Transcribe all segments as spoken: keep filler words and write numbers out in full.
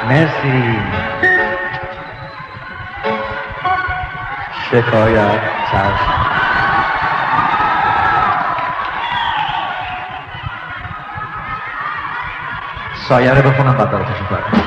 مرسی. شکایت ترس سایه رو بخونم بعد براتشون کنم.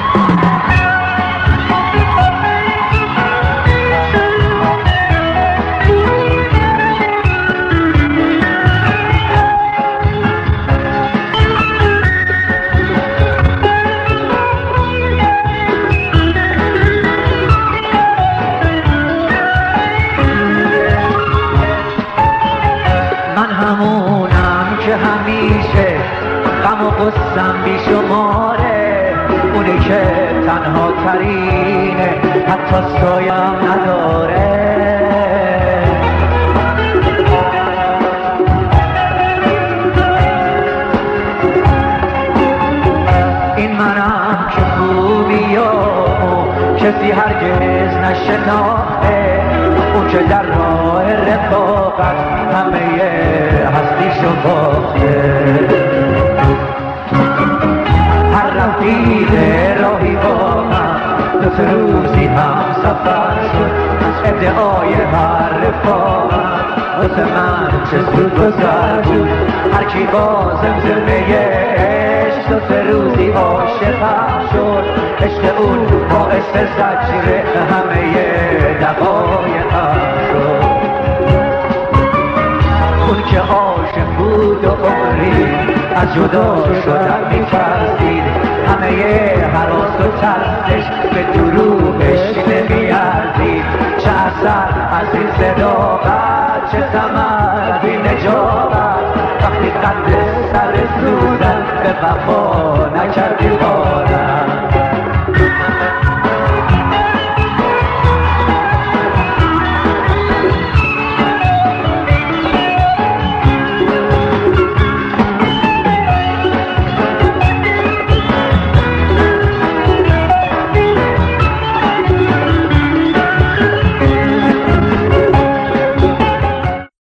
غصم بی شماره اونی که تنها ترینه حتی سایم نداره این منم که خوبی و کسی هرگز نشناخته اون که در راه رفاقت همه هستیشو باخته رفیق راهی با من دو سه روزی هم سفر شد ادعای هر رفاقم واسه من چه سود گذر بود هر کی با زمزمه عشق دو سه روزی عاشقم شد عشق اون باعث زجر همه دقایقم شد اون که عاشق بود و عمری از جدا شدن می‌ترسید همه هراس و ترسش به دروغش نمی‌ارزید چه اثر از این صداقت چه ثمر بی نجابت وقتی قد سر سودن به وفا نکردی بارم